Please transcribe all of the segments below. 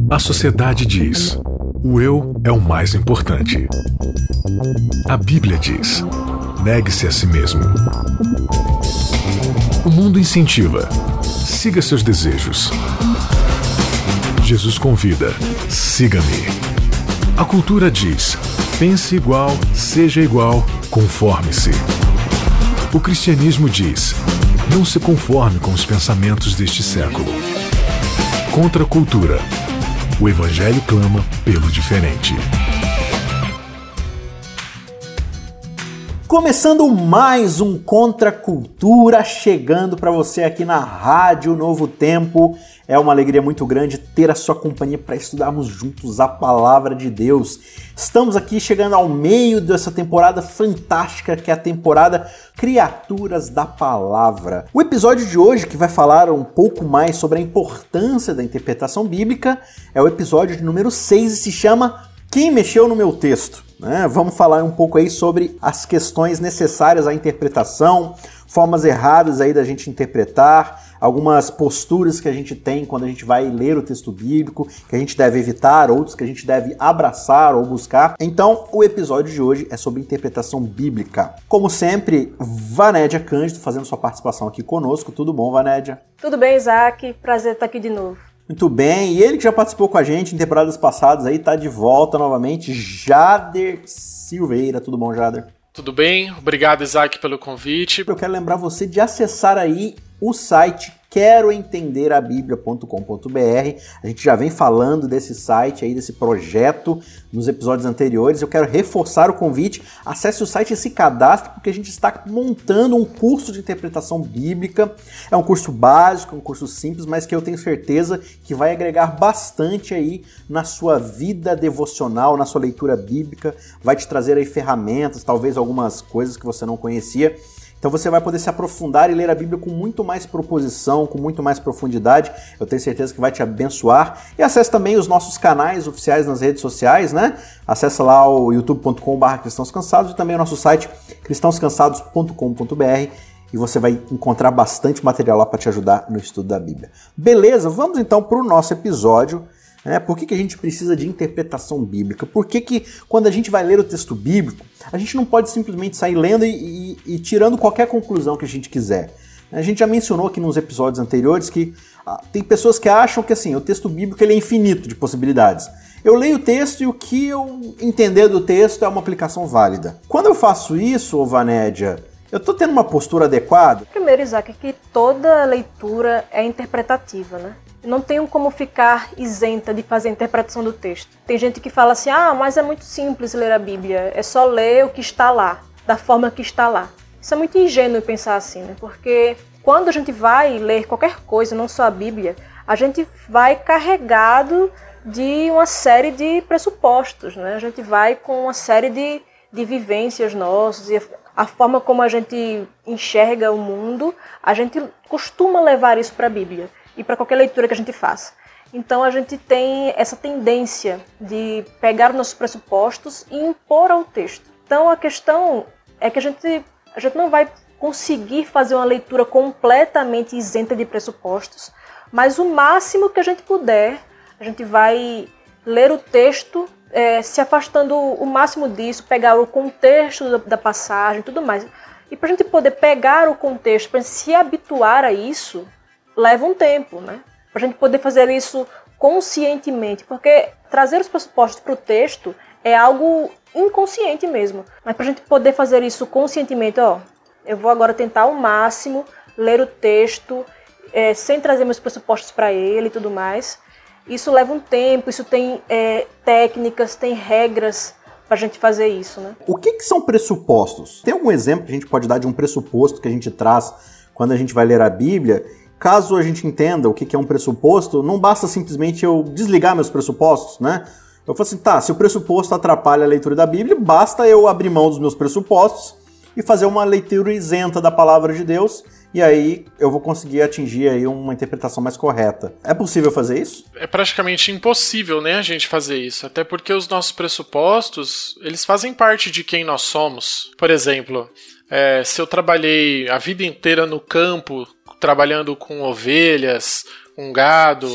A sociedade diz: o eu é o mais importante. A Bíblia diz: negue-se a si mesmo. O mundo incentiva: siga seus desejos. Jesus convida: siga-me. A cultura diz: pense igual, seja igual, conforme-se. O cristianismo diz: não se conforme com os pensamentos deste século. Contra a cultura, o Evangelho clama pelo diferente. Começando mais um Contra a Cultura, chegando para você aqui na Rádio Novo Tempo. É uma alegria muito grande ter a sua companhia para estudarmos juntos a Palavra de Deus. Estamos aqui chegando ao meio dessa temporada fantástica, que é a temporada Criaturas da Palavra. O episódio de hoje, que vai falar um pouco mais sobre a importância da interpretação bíblica, é o episódio de número 6 e se chama Quem Mexeu no Meu Texto? Vamos falar um pouco aí sobre as questões necessárias à interpretação, formas erradas aí da gente interpretar, algumas posturas que a gente tem quando a gente vai ler o texto bíblico, que a gente deve evitar, outros que a gente deve abraçar ou buscar. Então, o episódio de hoje é sobre interpretação bíblica. Como sempre, Vanédia Cândido fazendo sua participação aqui conosco. Tudo bom, Vanédia? Tudo bem, Isaac. Prazer estar aqui de novo. Muito bem, e ele que já participou com a gente em temporadas passadas aí, tá de volta novamente, Jader Silveira. Tudo bom, Jader? Tudo bem, obrigado, Isaac, pelo convite. Eu quero lembrar você de acessar aí o site queroentenderabiblia.com.br. A gente já vem falando desse site aí, desse projeto nos episódios anteriores. Eu quero reforçar o convite. Acesse o site e se cadastre, porque a gente está montando um curso de interpretação bíblica. É um curso básico, um curso simples, mas que eu tenho certeza que vai agregar bastante aí na sua vida devocional, na sua leitura bíblica. Vai te trazer aí ferramentas, talvez algumas coisas que você não conhecia. Então você vai poder se aprofundar e ler a Bíblia com muito mais proposição, com muito mais profundidade. Eu tenho certeza que vai te abençoar. E acesse também os nossos canais oficiais nas redes sociais, né? Acesse lá o youtube.com/cristãoscansados e também o nosso site cristãoscansados.com.br e você vai encontrar bastante material lá para te ajudar no estudo da Bíblia. Beleza? Vamos então para o nosso episódio. Por que a gente precisa de interpretação bíblica? Por que quando a gente vai ler o texto bíblico, a gente não pode simplesmente sair lendo e tirando qualquer conclusão que a gente quiser? A gente já mencionou aqui nos episódios anteriores que tem pessoas que acham que assim, o texto bíblico ele é infinito de possibilidades. Eu leio o texto e o que eu entender do texto é uma aplicação válida. Quando eu faço isso, Vanédia, eu estou tendo uma postura adequada? Primeiro, Isaac, é que toda leitura é interpretativa, né? Não tenho como ficar isenta de fazer a interpretação do texto. Tem gente que fala assim, mas é muito simples ler a Bíblia, é só ler o que está lá, da forma que está lá. Isso é muito ingênuo pensar assim, né? Porque quando a gente vai ler qualquer coisa, não só a Bíblia, a gente vai carregado de uma série de pressupostos, né? A gente vai com uma série de vivências nossas e a forma como a gente enxerga o mundo, a gente costuma levar isso para a Bíblia e para qualquer leitura que a gente faça. Então a gente tem essa tendência de pegar os nossos pressupostos e impor ao texto. Então a questão é que a gente não vai conseguir fazer uma leitura completamente isenta de pressupostos, mas o máximo que a gente puder, a gente vai ler o texto se afastando o máximo disso, pegar o contexto da passagem e tudo mais. E para a gente poder pegar o contexto, para se habituar a isso, leva um tempo, né? Para a gente poder fazer isso conscientemente, porque trazer os pressupostos para o texto é algo inconsciente mesmo. Mas para a gente poder fazer isso conscientemente, eu vou agora tentar ao máximo ler o texto sem trazer meus pressupostos para ele e tudo mais. Isso leva um tempo, isso tem técnicas, tem regras para a gente fazer isso, né? O que são pressupostos? Tem algum exemplo que a gente pode dar de um pressuposto que a gente traz quando a gente vai ler a Bíblia? Caso a gente entenda o que é um pressuposto, não basta simplesmente eu desligar meus pressupostos, né? Eu falo assim, se o pressuposto atrapalha a leitura da Bíblia, basta eu abrir mão dos meus pressupostos e fazer uma leitura isenta da palavra de Deus, e aí eu vou conseguir atingir aí uma interpretação mais correta. É possível fazer isso? É praticamente impossível, né, a gente fazer isso, até porque os nossos pressupostos, eles fazem parte de quem nós somos. Por exemplo, se eu trabalhei a vida inteira no campo, trabalhando com ovelhas, com gado,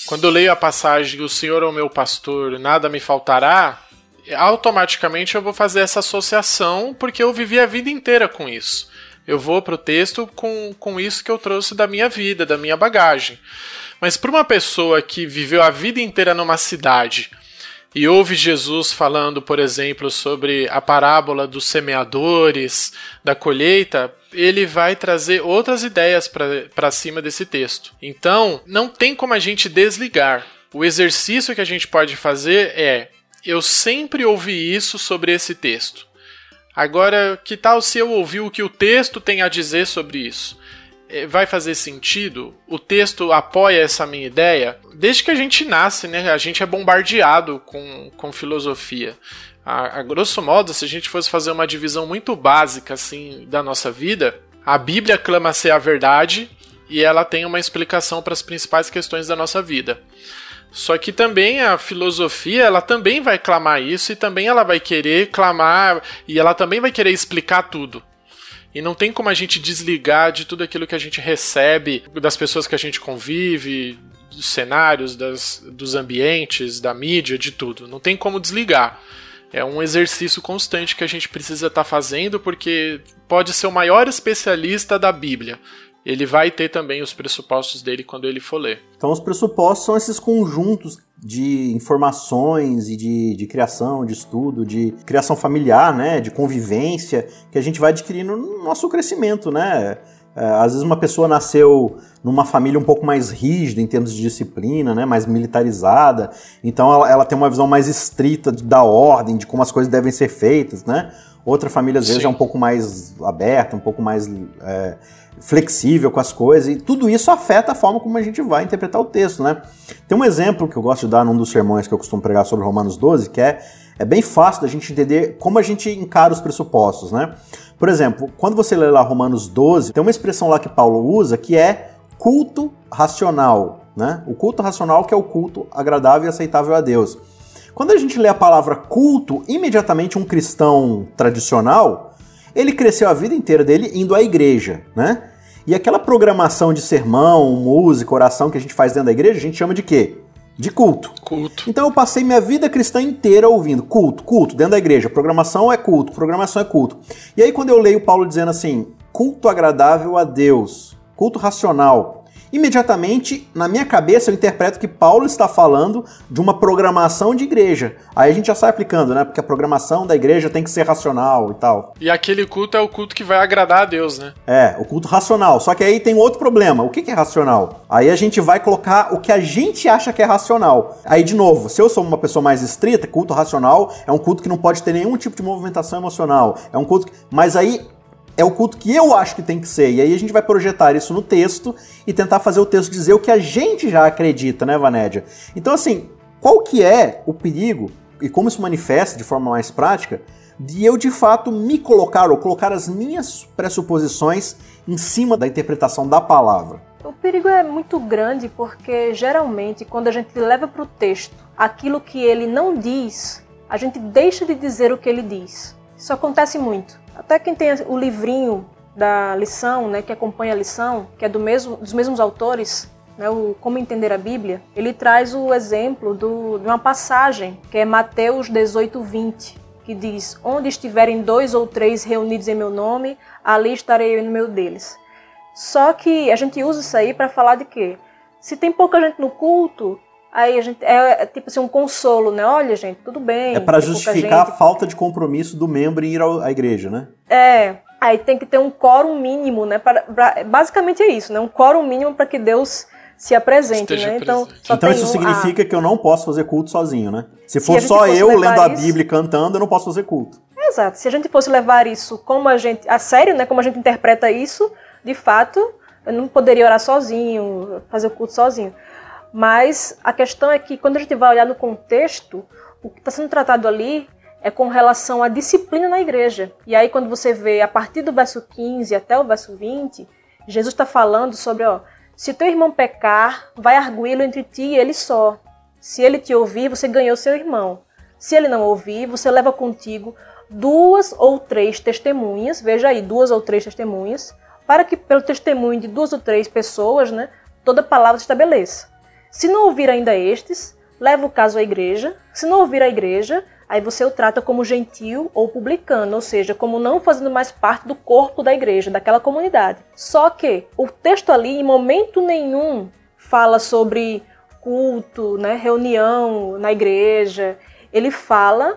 Quando eu leio a passagem "O Senhor é o meu pastor, nada me faltará", automaticamente eu vou fazer essa associação porque eu vivi a vida inteira com isso. Eu vou para o texto com isso que eu trouxe da minha vida, da minha bagagem. Mas para uma pessoa que viveu a vida inteira numa cidade e ouve Jesus falando, por exemplo, sobre a parábola dos semeadores, da colheita, ele vai trazer outras ideias para cima desse texto. Então, não tem como a gente desligar. O exercício que a gente pode fazer é: eu sempre ouvi isso sobre esse texto. Agora, que tal se eu ouvir o que o texto tem a dizer sobre isso? Vai fazer sentido? O texto apoia essa minha ideia? Desde que a gente nasce, né, a gente é bombardeado com filosofia. A grosso modo, se a gente fosse fazer uma divisão muito básica assim, da nossa vida, a Bíblia clama ser a verdade e ela tem uma explicação para as principais questões da nossa vida. Só que também a filosofia, ela também vai clamar isso e também ela vai querer clamar e ela também vai querer explicar tudo. E não tem como a gente desligar de tudo aquilo que a gente recebe, das pessoas que a gente convive, dos cenários, dos ambientes, da mídia, de tudo. Não tem como desligar. É um exercício constante que a gente precisa estar fazendo, porque pode ser o maior especialista da Bíblia. Ele vai ter também os pressupostos dele quando ele for ler. Então os pressupostos são esses conjuntos de informações e de criação, de estudo, de criação familiar, né, de convivência, que a gente vai adquirindo no nosso crescimento, né? Às vezes uma pessoa nasceu numa família um pouco mais rígida em termos de disciplina, né, mais militarizada, então ela tem uma visão mais estrita da ordem, de como as coisas devem ser feitas, né? Outra família às vezes é um pouco mais aberta, um pouco mais flexível com as coisas, e tudo isso afeta a forma como a gente vai interpretar o texto, né? Tem um exemplo que eu gosto de dar num dos sermões que eu costumo pregar sobre Romanos 12, que é bem fácil da gente entender como a gente encara os pressupostos, né? Por exemplo, quando você lê lá Romanos 12, tem uma expressão lá que Paulo usa que é culto racional, né? O culto racional, que é o culto agradável e aceitável a Deus. Quando a gente lê a palavra culto, imediatamente um cristão tradicional, ele cresceu a vida inteira dele indo à igreja, né? E aquela programação de sermão, música, oração que a gente faz dentro da igreja, a gente chama de quê? De culto. Culto. Então eu passei minha vida cristã inteira ouvindo culto, dentro da igreja. Programação é culto, programação é culto. E aí quando eu leio Paulo dizendo assim, culto agradável a Deus, culto racional, imediatamente, na minha cabeça, eu interpreto que Paulo está falando de uma programação de igreja. Aí a gente já sai aplicando, né? Porque a programação da igreja tem que ser racional e tal. E aquele culto é o culto que vai agradar a Deus, né? É, o culto racional. Só que aí tem outro problema. O que é racional? Aí a gente vai colocar o que a gente acha que é racional. Aí, de novo, se eu sou uma pessoa mais estrita, culto racional é um culto que não pode ter nenhum tipo de movimentação emocional. É um culto que... Mas aí... é o culto que eu acho que tem que ser. E aí a gente vai projetar isso no texto e tentar fazer o texto dizer o que a gente já acredita, né, Vanédia? Então, assim, qual que é o perigo e como isso manifesta de forma mais prática de eu, de fato, me colocar ou colocar as minhas pressuposições em cima da interpretação da palavra? O perigo é muito grande porque, geralmente, quando a gente leva para o texto aquilo que ele não diz, a gente deixa de dizer o que ele diz. Isso acontece muito. Até quem tem o livrinho da lição, né, que acompanha a lição, que é dos mesmos autores, né, o Como Entender a Bíblia, ele traz o exemplo de uma passagem, que é Mateus 18:20, que diz: onde estiverem 2 ou 3 reunidos em meu nome, ali estarei eu no meio deles. Só que a gente usa isso aí para falar de quê? Se tem pouca gente no culto... Aí a gente é tipo assim um consolo, né? Olha, gente, tudo bem. É para justificar a falta de compromisso do membro em ir à igreja, né? É, aí tem que ter um quórum mínimo, né? Basicamente é isso, né? Um quórum mínimo para que Deus se apresente, né? Então isso significa que eu não posso fazer culto sozinho, né? Se for só eu lendo a Bíblia e cantando, eu não posso fazer culto. Exato. Se a gente fosse levar isso como a sério, né? Como a gente interpreta isso, de fato, eu não poderia orar sozinho, fazer o culto sozinho. Mas a questão é que quando a gente vai olhar no contexto, o que está sendo tratado ali é com relação à disciplina na igreja. E aí quando você vê a partir do verso 15 até o verso 20, Jesus está falando sobre, se teu irmão pecar, vai arguí-lo entre ti e ele só. Se ele te ouvir, você ganhou seu irmão. Se ele não ouvir, você leva contigo 2 ou 3 testemunhas, veja aí, 2 ou 3 testemunhas, para que pelo testemunho de 2 ou 3 pessoas, né, toda palavra se estabeleça. Se não ouvir ainda estes, leva o caso à igreja. Se não ouvir a igreja, aí você o trata como gentil ou publicano, ou seja, como não fazendo mais parte do corpo da igreja, daquela comunidade. Só que o texto ali, em momento nenhum, fala sobre culto, né, reunião na igreja. Ele fala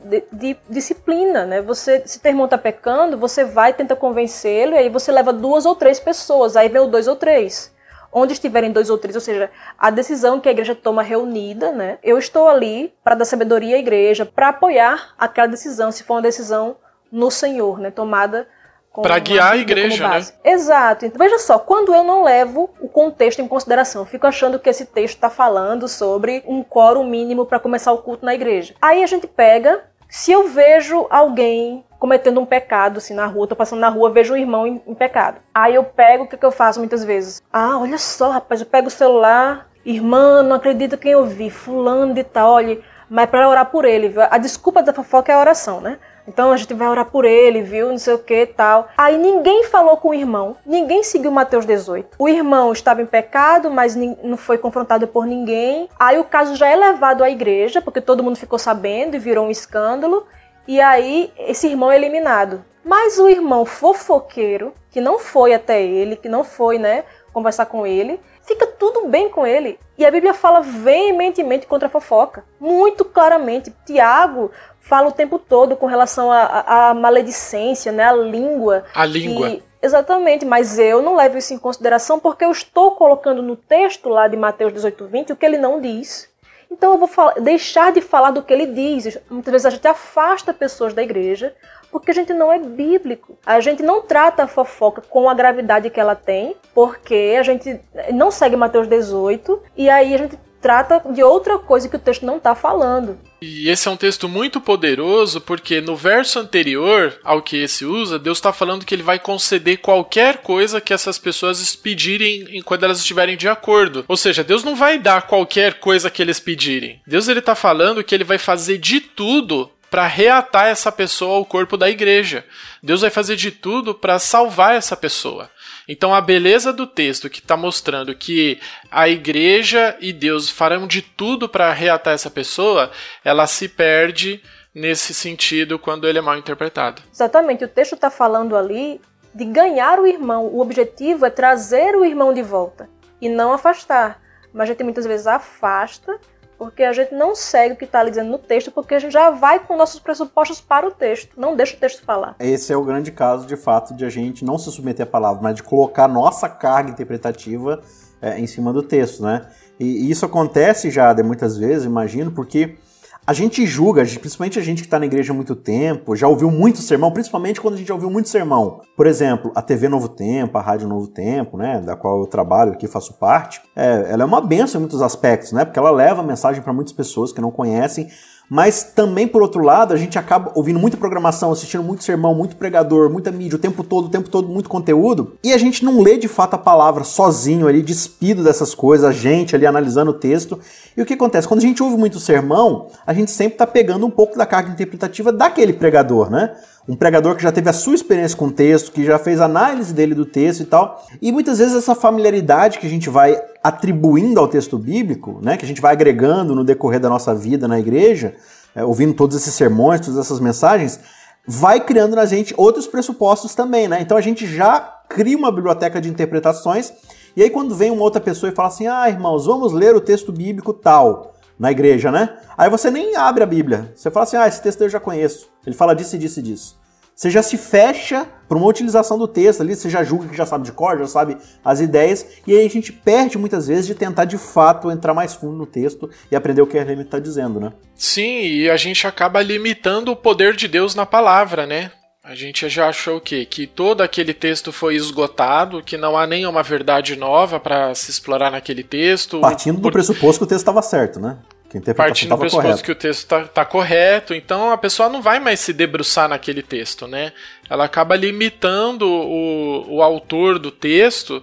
de disciplina, né? Você, se teu irmão está pecando, você vai tentar convencê-lo, e aí você leva 2 ou 3 pessoas, aí vem o 2 ou 3. Onde estiverem 2 ou 3, ou seja, a decisão que a igreja toma reunida, né? Eu estou ali para dar sabedoria à igreja, para apoiar aquela decisão, se for uma decisão no Senhor, né? Tomada para guiar a igreja, né? Exato. Então, veja só, quando eu não levo o contexto em consideração, fico achando que esse texto está falando sobre um quórum mínimo para começar o culto na igreja. Aí a gente pega, se eu vejo alguém cometendo um pecado, assim, na rua, tô passando na rua, vejo um irmão em pecado. Aí eu pego, o que eu faço muitas vezes? Ah, olha só, rapaz, eu pego o celular, irmã, não acredito quem eu vi, fulano de tal, olha, mas para orar por ele, viu? A desculpa da fofoca é a oração, né? Então a gente vai orar por ele, viu? Não sei o que e tal. Aí ninguém falou com o irmão, ninguém seguiu Mateus 18. O irmão estava em pecado, mas não foi confrontado por ninguém. Aí o caso já é levado à igreja, porque todo mundo ficou sabendo e virou um escândalo. E aí esse irmão é eliminado. Mas o irmão fofoqueiro, que não foi até ele, que não foi, né, conversar com ele, fica tudo bem com ele. E a Bíblia fala veementemente contra a fofoca. Muito claramente. Tiago fala o tempo todo com relação à maledicência, né? A língua. A língua. Exatamente, mas eu não levo isso em consideração porque eu estou colocando no texto lá de Mateus 18:20 o que ele não diz. Então eu vou deixar de falar do que ele diz. Muitas vezes a gente afasta pessoas da igreja porque a gente não é bíblico. A gente não trata a fofoca com a gravidade que ela tem, porque a gente não segue Mateus 18 e aí a gente trata de outra coisa que o texto não está falando. E esse é um texto muito poderoso porque no verso anterior ao que esse usa, Deus está falando que ele vai conceder qualquer coisa que essas pessoas pedirem quando elas estiverem de acordo. Ou seja, Deus não vai dar qualquer coisa que eles pedirem. Deus está falando que ele vai fazer de tudo para reatar essa pessoa ao corpo da igreja. Deus vai fazer de tudo para salvar essa pessoa. Então a beleza do texto que está mostrando que a igreja e Deus farão de tudo para reatar essa pessoa, ela se perde nesse sentido quando ele é mal interpretado. Exatamente, o texto está falando ali de ganhar o irmão. O objetivo é trazer o irmão de volta e não afastar. Mas a gente muitas vezes afasta porque a gente não segue o que está ali dizendo no texto, porque a gente já vai com nossos pressupostos para o texto, não deixa o texto falar. Esse é o grande caso, de fato, de a gente não se submeter à palavra, mas de colocar nossa carga interpretativa em cima do texto, né? E isso acontece já muitas vezes, imagino, porque a gente julga, principalmente a gente que está na igreja há muito tempo, já ouviu muito sermão, principalmente quando a gente já ouviu muito sermão. Por exemplo, a TV Novo Tempo, a Rádio Novo Tempo, né, da qual eu trabalho aqui, faço parte, ela é uma bênção em muitos aspectos, né, porque ela leva a mensagem para muitas pessoas que não conhecem, mas também, por outro lado, a gente acaba ouvindo muita programação, assistindo muito sermão, muito pregador, muita mídia, o tempo todo, muito conteúdo, e a gente não lê de fato a palavra sozinho ali, despido dessas coisas, a gente ali analisando o texto. E o que acontece? Quando a gente ouve muito sermão, a gente sempre está pegando um pouco da carga interpretativa daquele pregador, né? Um pregador que já teve a sua experiência com o texto, que já fez análise dele do texto e tal. E muitas vezes essa familiaridade que a gente vai atribuindo ao texto bíblico, né, que a gente vai agregando no decorrer da nossa vida na igreja, ouvindo todos esses sermões, todas essas mensagens, vai criando na gente outros pressupostos também, né? Então a gente já cria uma biblioteca de interpretações, e aí quando vem uma outra pessoa e fala assim, irmãos, vamos ler o texto bíblico tal, na igreja, né? Aí você nem abre a Bíblia. Você fala assim, esse texto eu já conheço. Ele fala disso e disso e disso. Você já se fecha para uma utilização do texto ali, você já julga que já sabe de cor, já sabe as ideias, e aí a gente perde muitas vezes de tentar de fato entrar mais fundo no texto e aprender o que a Helene está dizendo, né? Sim, e a gente acaba limitando o poder de Deus na palavra, né? A gente já achou o quê? Que todo aquele texto foi esgotado, que não há nenhuma verdade nova para se explorar naquele texto. Partindo do pressuposto que o texto estava certo, né? Partindo do pressuposto que o texto está correto, então a pessoa não vai mais se debruçar naquele texto, né? Ela acaba limitando o autor do texto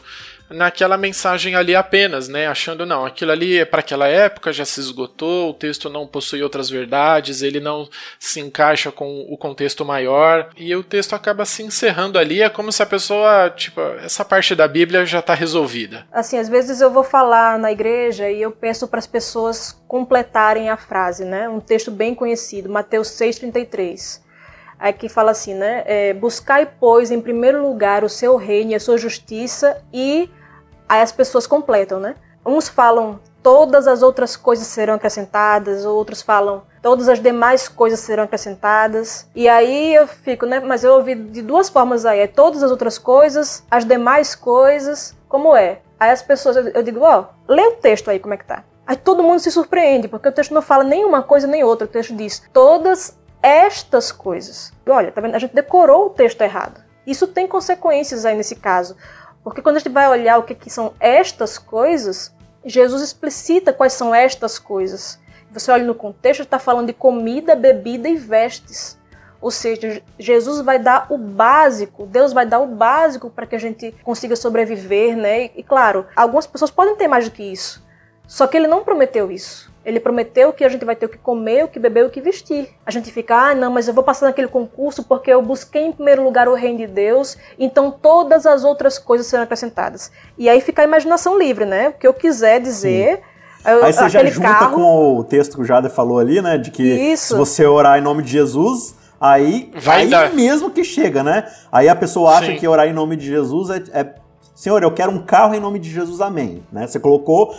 naquela mensagem ali apenas, né? Achando, não, aquilo ali é para aquela época, já se esgotou, o texto não possui outras verdades, ele não se encaixa com o contexto maior, e o texto acaba se encerrando ali, é como se a pessoa, tipo, essa parte da Bíblia já está resolvida. Assim, às vezes eu vou falar na igreja e eu peço para as pessoas completarem a frase, né? Um texto bem conhecido, Mateus 6,33. Aqui fala assim, né? Buscai, pois, em primeiro lugar o seu reino e a sua justiça, e aí as pessoas completam, né? Uns falam, todas as outras coisas serão acrescentadas, outros falam, todas as demais coisas serão acrescentadas. E aí eu fico, né? Mas eu ouvi de duas formas aí, todas as outras coisas, as demais coisas, como é? Aí as pessoas, eu digo, lê o texto aí, como é que tá? Aí todo mundo se surpreende, porque o texto não fala nem uma coisa nem outra, o texto diz, todas estas coisas. Olha, tá vendo? A gente decorou o texto errado. Isso tem consequências aí nesse caso. Porque quando a gente vai olhar o que são estas coisas, Jesus explicita quais são estas coisas. Você olha no contexto, está falando de comida, bebida e vestes. Ou seja, Jesus vai dar o básico, Deus vai dar o básico para que a gente consiga sobreviver, né? E claro, algumas pessoas podem ter mais do que isso. Só que ele não prometeu isso. Ele prometeu que a gente vai ter o que comer, o que beber, o que vestir. A gente fica, não, mas eu vou passar naquele concurso porque eu busquei em primeiro lugar o reino de Deus, então todas as outras coisas serão acrescentadas. E aí fica a imaginação livre, né? O que eu quiser dizer... Aí você já junta com o texto que o Jader falou ali, né? De que se você orar em nome de Jesus, aí mesmo que chega, né? Aí a pessoa acha que orar em nome de Jesus Senhor, eu quero um carro em nome de Jesus, amém. Né? Você colocou,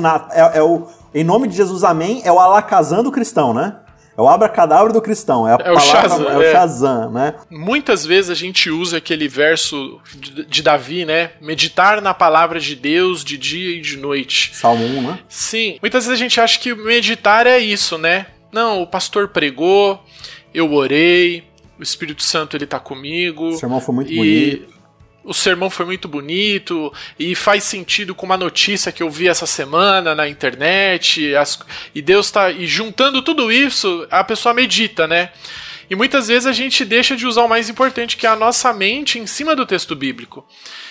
em nome de Jesus, amém, é o alakazam do cristão, né? É o abracadabra do cristão, é o Shazam, né? Muitas vezes a gente usa aquele verso de Davi, né? Meditar na palavra de Deus de dia e de noite. Salmo 1, né? Sim. Muitas vezes a gente acha que meditar é isso, né? Não, o pastor pregou, eu orei, o Espírito Santo ele tá comigo. O sermão foi muito bonito. O sermão foi muito bonito e faz sentido com uma notícia que eu vi essa semana na internet. E Deus está... E juntando tudo isso, a pessoa medita, né? E muitas vezes a gente deixa de usar o mais importante, que é a nossa mente em cima do texto bíblico.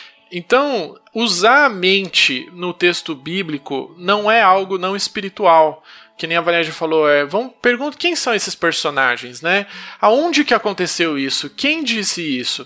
Então, usar a mente no texto bíblico não é algo não espiritual. Que nem a Valéria falou, pergunta quem são esses personagens, né? Aonde que aconteceu isso? Quem disse isso?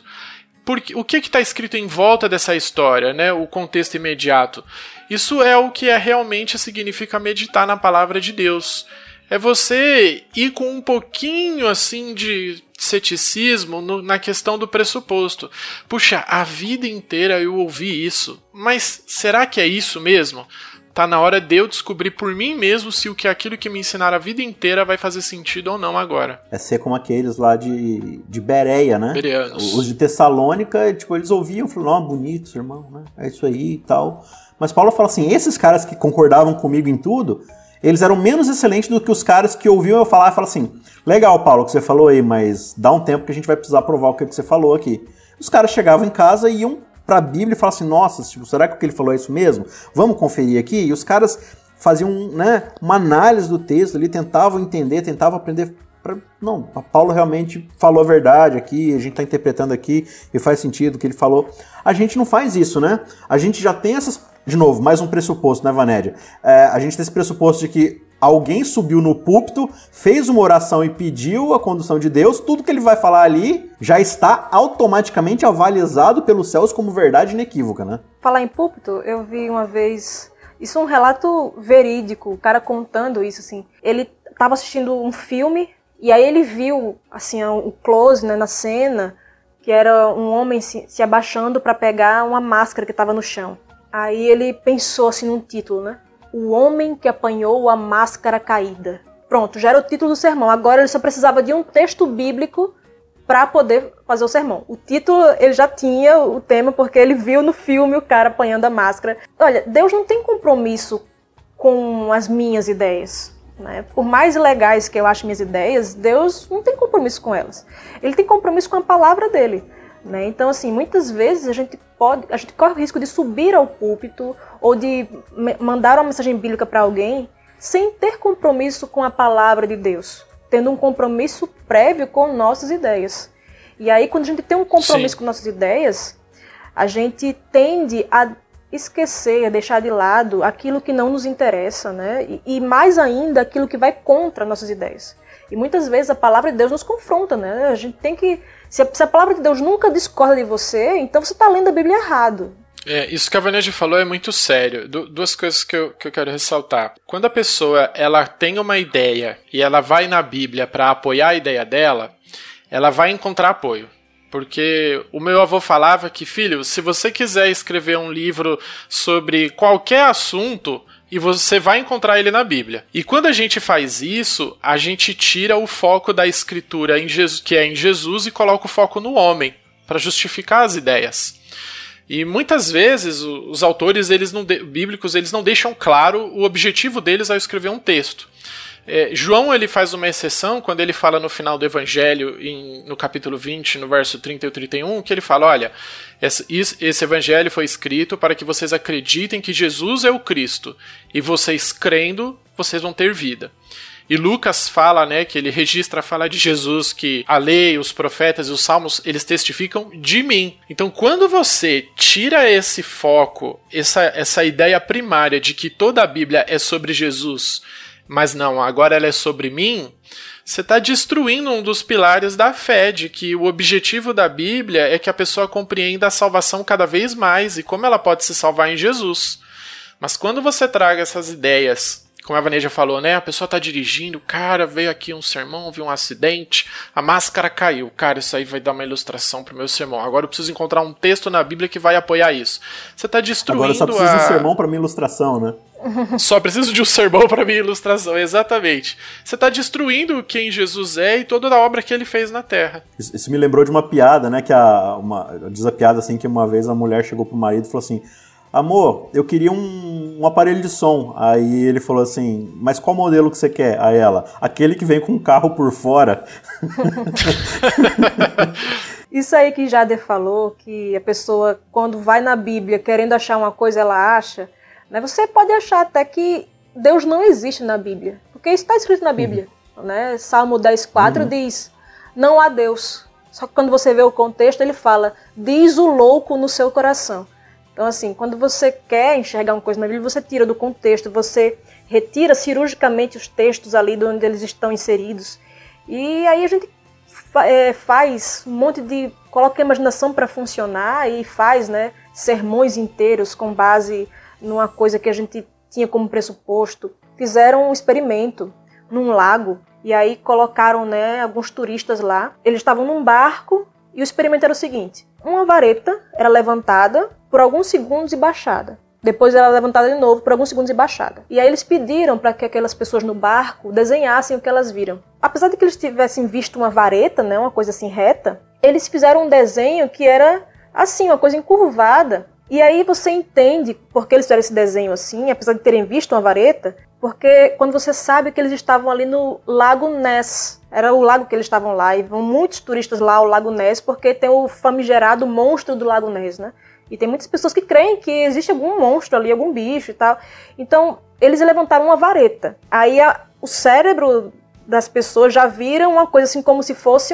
O que está escrito em volta dessa história, né? O contexto imediato. Isso é o que realmente significa meditar na palavra de Deus. É você ir com um pouquinho assim de ceticismo na questão do pressuposto. Puxa, a vida inteira eu ouvi isso, mas será que é isso mesmo? Tá na hora de eu descobrir por mim mesmo se aquilo que me ensinaram a vida inteira vai fazer sentido ou não agora. É ser como aqueles lá de Bereia, né? Bereanos. Os de Tessalônica, tipo, eles ouviam, falaram, bonito, irmão, né? É isso aí e tal. Mas Paulo fala assim, esses caras que concordavam comigo em tudo, eles eram menos excelentes do que os caras que ouviam eu falar e falavam assim, legal, Paulo, o que você falou aí, mas dá um tempo que a gente vai precisar provar o que você falou aqui. Os caras chegavam em casa e iam pra Bíblia e falavam assim, nossa, tipo, será que o que ele falou é isso mesmo? Vamos conferir aqui? E os caras faziam, né, uma análise do texto ali, tentavam entender, tentavam aprender. Não, Paulo realmente falou a verdade aqui, a gente está interpretando aqui e faz sentido o que ele falou. A gente não faz isso, né? A gente já tem essas... De novo, mais um pressuposto, né, Vanédia? A gente tem esse pressuposto de que alguém subiu no púlpito, fez uma oração e pediu a condução de Deus, tudo que ele vai falar ali já está automaticamente avalizado pelos céus como verdade inequívoca, né? Falar em púlpito, eu vi uma vez... Isso é um relato verídico, o cara contando isso, assim. Ele estava assistindo um filme e aí ele viu, assim, um close, né, na cena, que era um homem se abaixando para pegar uma máscara que estava no chão. Aí ele pensou, assim, num título, né? O homem que apanhou a máscara caída. Pronto, já era o título do sermão. Agora ele só precisava de um texto bíblico para poder fazer o sermão. O título, ele já tinha o tema, porque ele viu no filme o cara apanhando a máscara. Olha, Deus não tem compromisso com as minhas ideias, né? Por mais legais que eu ache minhas ideias, Deus não tem compromisso com elas. Ele tem compromisso com a palavra dele, né? Então, assim, muitas vezes a gente corre o risco de subir ao púlpito ou de mandar uma mensagem bíblica para alguém sem ter compromisso com a palavra de Deus, tendo um compromisso prévio com nossas ideias. E aí, quando a gente tem um compromisso com nossas ideias, a gente tende a esquecer, deixar de lado aquilo que não nos interessa, né? E mais ainda, aquilo que vai contra nossas ideias. E muitas vezes a palavra de Deus nos confronta, né? A gente tem que... Se a palavra de Deus nunca discorda de você, então você está lendo a Bíblia errado. Isso que a Vanessa falou é muito sério. Duas coisas que eu quero ressaltar. Quando a pessoa ela tem uma ideia e ela vai na Bíblia para apoiar a ideia dela, ela vai encontrar apoio. Porque o meu avô falava que, filho, se você quiser escrever um livro sobre qualquer assunto, e você vai encontrar ele na Bíblia. E quando a gente faz isso, a gente tira o foco da escritura em Jesus, que é em Jesus, e coloca o foco no homem, para justificar as ideias. E muitas vezes os autores bíblicos eles não deixam claro o objetivo deles ao escrever um texto. João ele faz uma exceção quando ele fala no final do Evangelho, no capítulo 20, no verso 30 e 31, que ele fala, olha, esse Evangelho foi escrito para que vocês acreditem que Jesus é o Cristo, e vocês crendo, vocês vão ter vida. E Lucas fala, né, que ele registra a fala de Jesus, que a lei, os profetas e os salmos, eles testificam de mim. Então, quando você tira esse foco, essa ideia primária de que toda a Bíblia é sobre Jesus, mas não, agora ela é sobre mim, você está destruindo um dos pilares da fé, de que o objetivo da Bíblia é que a pessoa compreenda a salvação cada vez mais e como ela pode se salvar em Jesus. Mas quando você traga essas ideias, como a Vanessa falou, né? A pessoa está dirigindo, cara, veio aqui um sermão, viu um acidente, a máscara caiu. Cara, isso aí vai dar uma ilustração para o meu sermão. Agora eu preciso encontrar um texto na Bíblia que vai apoiar isso. Você está destruindo Agora eu só preciso de um sermão para minha ilustração, né? Só preciso de um sermão para minha ilustração, exatamente. Você está destruindo quem Jesus é e toda a obra que ele fez na Terra. Isso me lembrou de uma piada, né? Diz a piada assim que uma vez a mulher chegou pro marido e falou assim: amor, eu queria um aparelho de som. Aí ele falou assim, mas qual modelo que você quer? Aí ela, aquele que vem com um carro por fora. Isso aí que Jader falou, que a pessoa quando vai na Bíblia querendo achar uma coisa, ela acha, né? Você pode achar até que Deus não existe na Bíblia, porque isso está escrito na Bíblia, né? Salmo 10:4 diz, não há Deus. Só que quando você vê o contexto, ele fala, diz o louco no seu coração. Então, assim, quando você quer enxergar uma coisa na Bíblia, você tira do contexto, você retira cirurgicamente os textos ali de onde eles estão inseridos. E aí a gente faz um monte de... coloca a imaginação para funcionar e faz, né, sermões inteiros com base numa coisa que a gente tinha como pressuposto. Fizeram um experimento num lago e aí colocaram, né, alguns turistas lá. Eles estavam num barco e o experimento era o seguinte. Uma vareta era levantada por alguns segundos e baixada. Depois era levantada de novo por alguns segundos e baixada. E aí eles pediram para que aquelas pessoas no barco desenhassem o que elas viram. Apesar de que eles tivessem visto uma vareta, né, uma coisa assim reta, eles fizeram um desenho que era assim, uma coisa encurvada. E aí você entende por que eles fizeram esse desenho assim, apesar de terem visto uma vareta, porque quando você sabe que eles estavam ali no Lago Ness, era o lago que eles estavam lá, e vão muitos turistas lá ao Lago Ness, porque tem o famigerado monstro do Lago Ness, né? E tem muitas pessoas que creem que existe algum monstro ali, algum bicho e tal. Então, eles levantaram uma vareta. Aí o cérebro das pessoas já viram uma coisa assim, como se fosse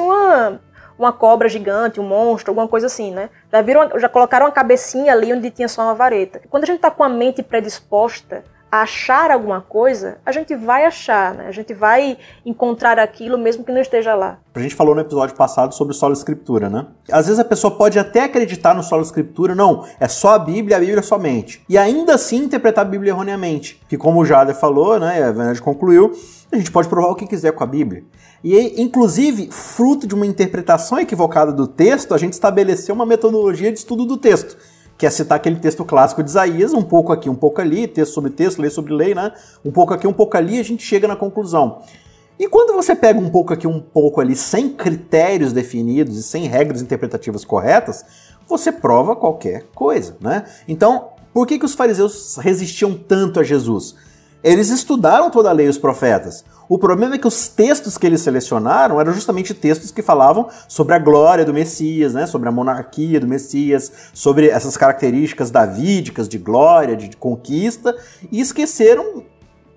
uma cobra gigante, um monstro, alguma coisa assim, né? Já colocaram uma cabecinha ali onde tinha só uma vareta. Quando a gente está com a mente predisposta a achar alguma coisa, a gente vai achar, né? A gente vai encontrar aquilo mesmo que não esteja lá. A gente falou no episódio passado sobre Sola Escritura, né? Às vezes a pessoa pode até acreditar no Sola Escritura, não, é só a Bíblia somente. E ainda assim interpretar a Bíblia erroneamente. Que como o Jader falou, né, a Vanessa concluiu, a gente pode provar o que quiser com a Bíblia. E, inclusive, fruto de uma interpretação equivocada do texto, a gente estabeleceu uma metodologia de estudo do texto, que é citar aquele texto clássico de Isaías, um pouco aqui, um pouco ali, texto sobre texto, lei sobre lei, né? Um pouco aqui, um pouco ali, a gente chega na conclusão. E quando você pega um pouco aqui, um pouco ali, sem critérios definidos e sem regras interpretativas corretas, você prova qualquer coisa, né? Então, por que os fariseus resistiam tanto a Jesus? Eles estudaram toda a lei e os profetas. O problema é que os textos que eles selecionaram eram justamente textos que falavam sobre a glória do Messias, né? Sobre a monarquia do Messias, sobre essas características davídicas de glória, de conquista, e esqueceram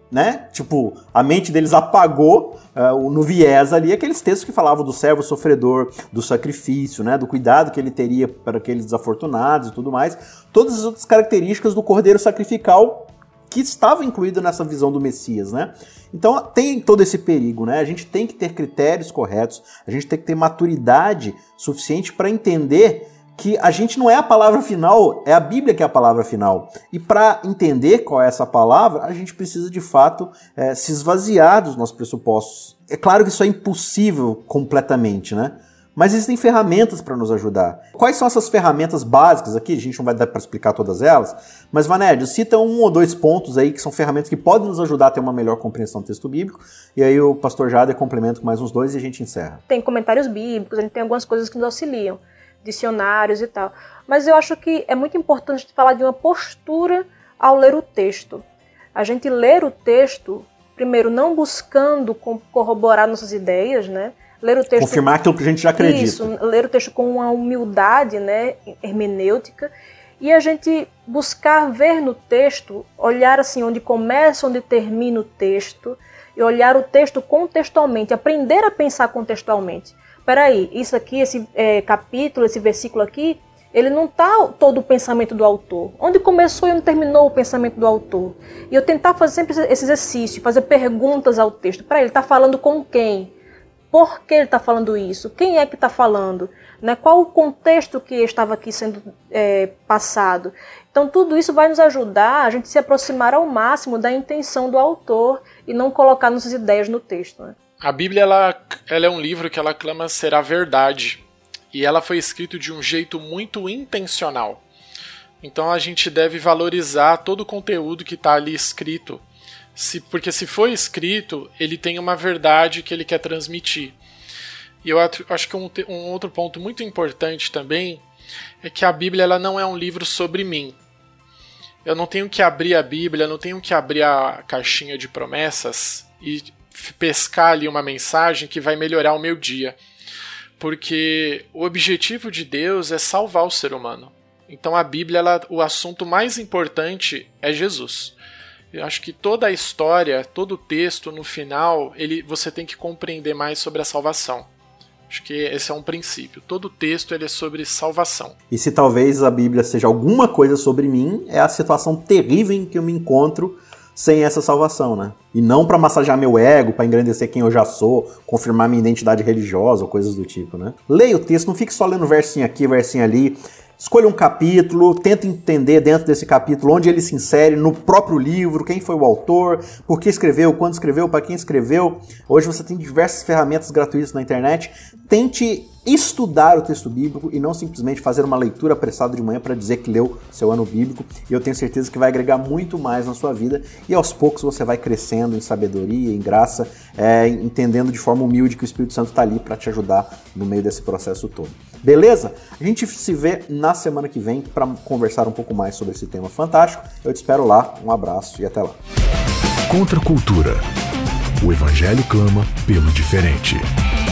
né? Tipo, a mente deles apagou no viés ali aqueles textos que falavam do servo sofredor, do sacrifício, né? Do cuidado que ele teria para aqueles desafortunados e tudo mais. Todas as outras características do cordeiro sacrificial que estava incluído nessa visão do Messias, né? Então tem todo esse perigo, né? A gente tem que ter critérios corretos, a gente tem que ter maturidade suficiente para entender que a gente não é a palavra final, é a Bíblia que é a palavra final. E para entender qual é essa palavra, a gente precisa de fato se esvaziar dos nossos pressupostos. É claro que isso é impossível completamente, né? Mas existem ferramentas para nos ajudar. Quais são essas ferramentas básicas aqui? A gente não vai dar para explicar todas elas, mas Vanédio, cita 1 ou 2 pontos aí que são ferramentas que podem nos ajudar a ter uma melhor compreensão do texto bíblico, e aí o pastor Jader complementa com mais uns 2 e a gente encerra. Tem comentários bíblicos, a gente tem algumas coisas que nos auxiliam, dicionários e tal. Mas eu acho que é muito importante falar de uma postura ao ler o texto. A gente ler o texto, primeiro, não buscando corroborar nossas ideias, né? Ler o texto, confirmar aquilo que a gente já acredita. Isso, ler o texto com uma humildade, né, hermenêutica, e a gente buscar ver no texto, olhar assim onde começa, onde termina o texto, e olhar o texto contextualmente, aprender a pensar contextualmente. Peraí, isso aqui, esse capítulo, esse versículo aqui, ele não está todo o pensamento do autor. Onde começou e onde terminou o pensamento do autor? E eu tentar fazer sempre esse exercício, fazer perguntas ao texto. Peraí, ele está falando com quem? Por que ele está falando isso? Quem é que está falando? Né? Qual o contexto que estava aqui sendo passado? Então tudo isso vai nos ajudar a gente se aproximar ao máximo da intenção do autor e não colocar nossas ideias no texto. Né? A Bíblia ela é um livro que ela clama ser a verdade. E ela foi escrita de um jeito muito intencional. Então a gente deve valorizar todo o conteúdo que está ali escrito. Porque se foi escrito, ele tem uma verdade que ele quer transmitir. E eu acho que um outro ponto muito importante também é que a Bíblia ela não é um livro sobre mim. Eu não tenho que abrir a Bíblia, eu não tenho que abrir a caixinha de promessas e pescar ali uma mensagem que vai melhorar o meu dia. Porque o objetivo de Deus é salvar o ser humano. Então a Bíblia, o assunto mais importante é Jesus. Eu acho que toda a história, todo o texto, no final, você tem que compreender mais sobre a salvação. Acho que esse é um princípio. Todo o texto ele é sobre salvação. E se talvez a Bíblia seja alguma coisa sobre mim, é a situação terrível em que eu me encontro sem essa salvação, né? E não para massagear meu ego, para engrandecer quem eu já sou, confirmar minha identidade religiosa ou coisas do tipo, né? Leia o texto, não fique só lendo versinho aqui, versinho ali. Escolha um capítulo, tenta entender dentro desse capítulo onde ele se insere no próprio livro, quem foi o autor, por que escreveu, quando escreveu, para quem escreveu. Hoje você tem diversas ferramentas gratuitas na internet. Tente estudar o texto bíblico e não simplesmente fazer uma leitura apressada de manhã para dizer que leu seu ano bíblico. E eu tenho certeza que vai agregar muito mais na sua vida e aos poucos você vai crescendo em sabedoria, em graça, entendendo de forma humilde que o Espírito Santo está ali para te ajudar no meio desse processo todo. Beleza? A gente se vê na semana que vem para conversar um pouco mais sobre esse tema fantástico. Eu te espero lá. Um abraço e até lá. Contra a cultura. O Evangelho clama pelo diferente.